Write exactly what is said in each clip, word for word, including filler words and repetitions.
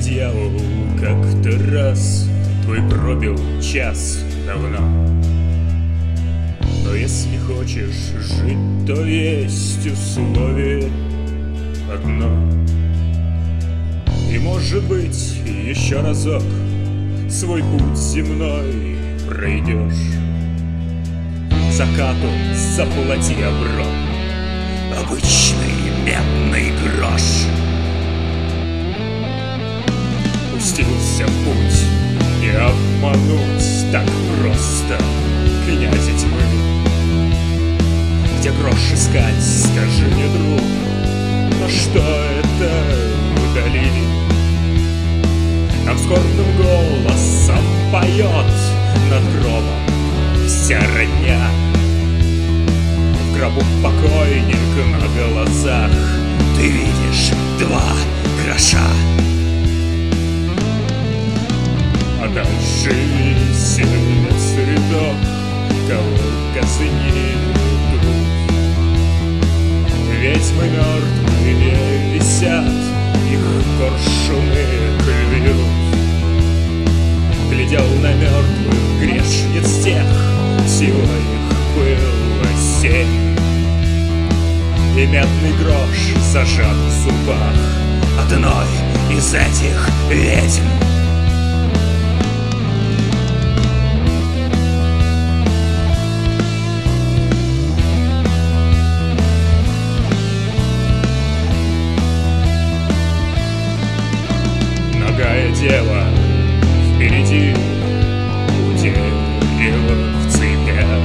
дьявол, как-то раз твой пробил час давно. Но если хочешь жить, то есть условие одно. И, может быть, еще разок свой путь земной пройдешь. Закату заплати оброк, обычный медный грош. Пустился в путь, не обмануть так просто князя тьмы. Где грош искать, скажи мне, друг, но что это вдали? Там скорбным голосом поет над гробом вся родня. В гробу покойник на глазах ты видишь два гроша. А дальше весь рядок, кого казнили тут. Ведьмы мертвые висят, их коршуны клюют. Глядел на мертвых грешниц тех, всего их было семь. И медный грош зажат в зубах одной из этих ведьм. Нагая дева впереди у дерева в цепях.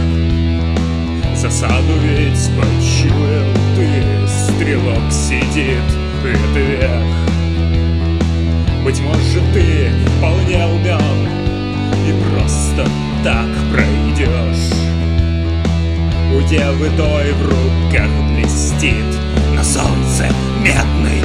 Засаду ведь почуял ты, стрелок сидит в ветвях. Быть может, ты вполне умен и просто так пройдешь. У девы той в руках блестит на солнце медный